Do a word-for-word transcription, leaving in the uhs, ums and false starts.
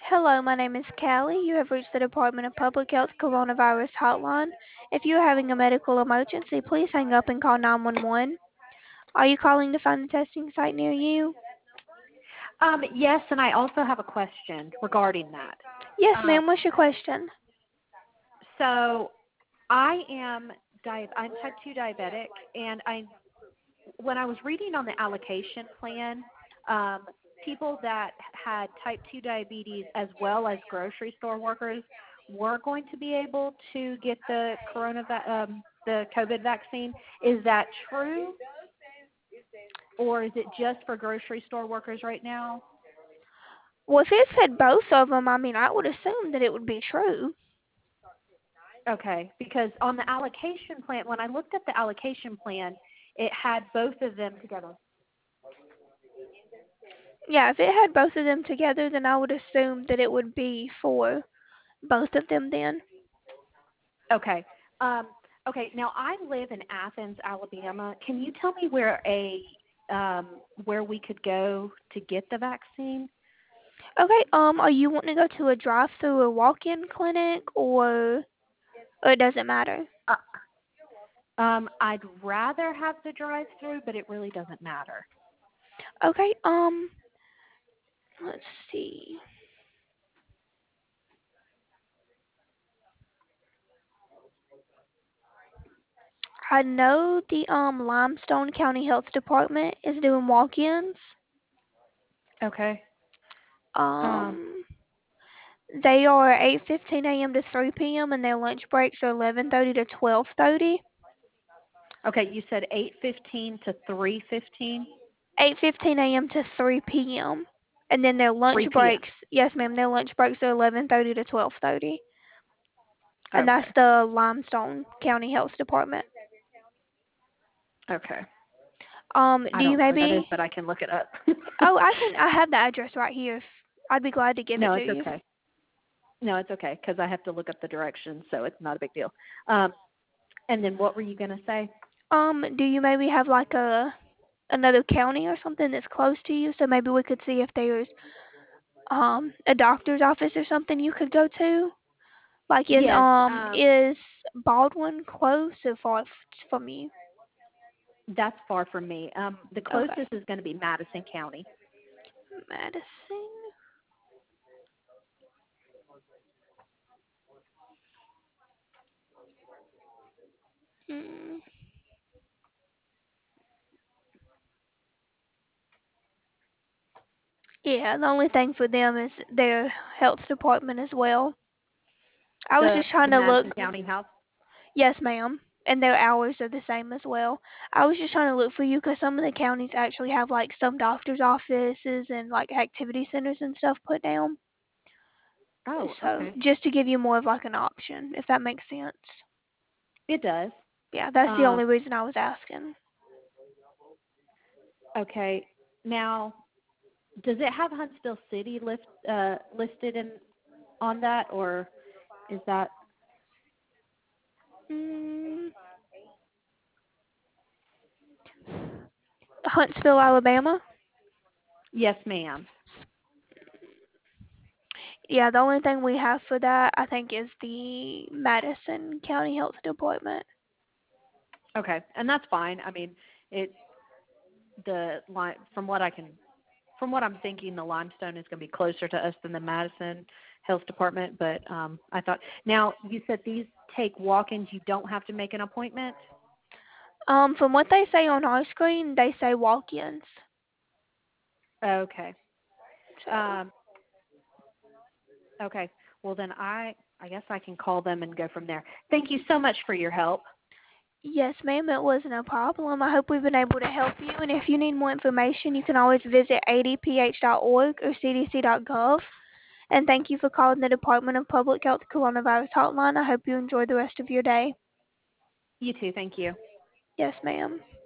Hello, my name is Callie. You have reached the Department of Public Health Coronavirus Hotline. If you are having a medical emergency, please hang up and call nine one one. Are you calling to find a testing site near you? Um, yes, and I also have a question regarding that. Yes, Um, ma'am. What's your question? so I am di- I'm type two diabetic, and I when I was reading on the allocation plan, um, people that had type two diabetes as well as grocery store workers were going to be able to get the corona um, the COVID vaccine. Is that true, or is it just for grocery store workers right now? Well, if it said both of them, I mean, I would assume that it would be true. Okay, because on the allocation plan, when I looked at the allocation plan, it had both of them together. Yeah, if it had both of them together, then I would assume that it would be for both of them then. Okay. Um, okay. Now I live in Athens, Alabama. Can you tell me where a um, where we could go to get the vaccine? Okay, um, are you wanting to go to a drive-through or walk-in clinic, or, or it doesn't matter? Uh, um, I'd rather have the drive-through, but it really doesn't matter. Okay, um, let's see. I know the um Limestone County Health Department is doing walk-ins. Okay. Um, Um, they are eight fifteen a m to three p m and their lunch breaks are eleven thirty to twelve thirty. okay. You said eight fifteen to three fifteen, eight fifteen a m to three p m And then their lunch three p m. breaks, yes ma'am, their lunch breaks are eleven thirty to twelve thirty. And that's Okay. the Limestone County Health Department. Okay. Um, I do you don't know where that is, maybe? but I can look it up. Oh, I can. I have the address right here. If, I'd be glad to give it No, to it's you. okay. No, it's okay because I have to look up the directions, so it's not a big deal. Um, and then what were you going to say? Um, do you maybe have like a another county or something that's close to you, so maybe we could see if there's um a doctor's office or something you could go to? Like is Yes, um um, is Baldwin close or far f- from you? that's far from me. Um, the Okay. closest is going to be Madison County. Madison. Hmm. Yeah, the only thing for them is their health department as well. I was The just trying the to Madison look. County House. Yes, ma'am. And their hours are the same as well. I was just trying to look for you because some of the counties actually have like some doctor's offices and like activity centers and stuff put down. Oh, So okay. just to give you more of like an option, if that makes sense. It does. Yeah, that's the Um, only reason I was asking. okay. Now, does it have Huntsville City list uh, listed in on that, or is that? Mm, Huntsville, Alabama. Yes, ma'am. Yeah, the only thing we have for that I think is the Madison County Health Department. Okay, and that's fine. I mean, it the line from what I can from what I'm thinking, the Limestone is going to be closer to us than the Madison Health Department. But um, I thought, now you said these take walk-ins. You don't have to make an appointment. Um, from what they say on our screen, they say walk-ins. Okay. So Um, okay. Well, then I I guess I can call them and go from there. Thank you so much for your help. yes, ma'am, it was no problem. I hope we've been able to help you. And if you need more information, you can always visit a d p h dot org or c d c dot gov. And thank you for calling the Department of Public Health Coronavirus Hotline. I hope you enjoy the rest of your day. You too. Thank you. Yes, ma'am.